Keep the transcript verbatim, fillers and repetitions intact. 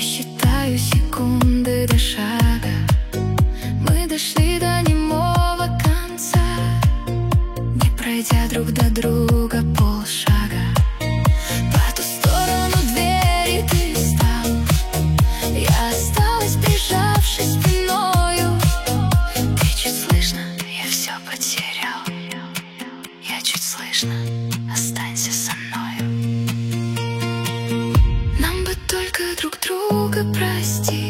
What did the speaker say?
считаю секунды до шага. Мы дошли до немого конца, не пройдя друг до друга полшага. По ту сторону двери ты встал, я осталась, прижавшись спиною. Ты чуть слышно, я все потерял, я чуть слышно, останься со мною. Нам бы только друг друга простить.